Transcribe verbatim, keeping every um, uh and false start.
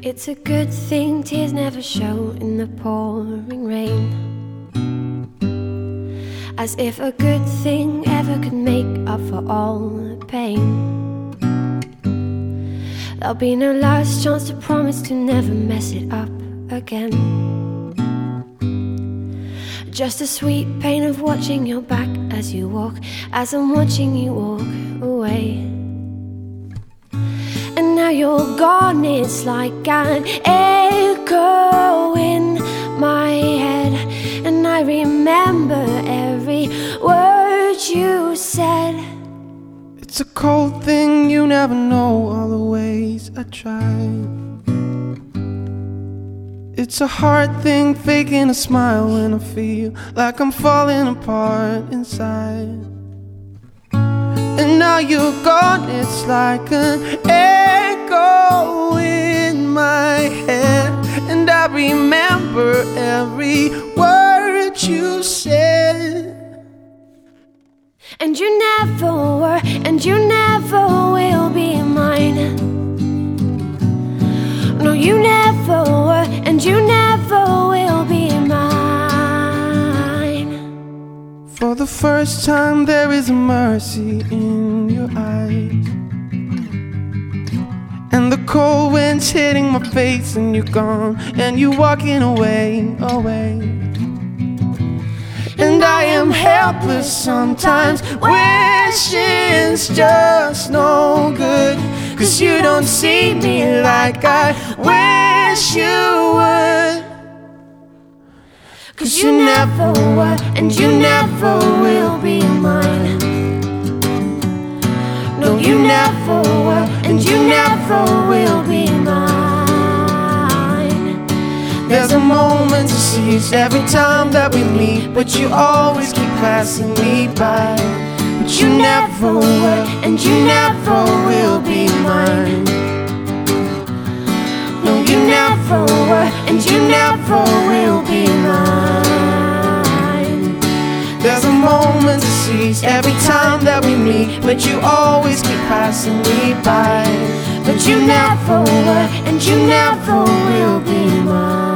It's a good thing tears never show in the pouring rain, as if a good thing ever could make up for all the pain. There'll be no last chance to promise to never mess it up again. Just the sweet pain of watching your back as you walk, as I'm watching you walk away. And now you're gone, it's like an echo in my head, and I remember every word you said. It's a cold thing, you never know all the ways I tried. It's a hard thing, faking a smile when I feel like I'm falling apart inside. And now you're gone, it's like an echo in my head, and I remember every word you said. And you never were, and you never will be mine. No, you never were, and you never will be mine. For the first time there is mercy in your eyes, and the cold wind's hitting my face, and you're gone, and you're walking away, away. And I am helpless sometimes, wishing's just no good, 'cause you don't see me like I wish you would. 'Cause you never were, and you never will be mine. No, you never were, and you never will be mine. There's a moment to seize every time that we meet, but you always keep passing me by. But you never were, and you never will be mine. No, you never were, and you never will be mine. There's a moment to seize every time that we meet, but you always keep passing me by. But you never were, and you never will be mine.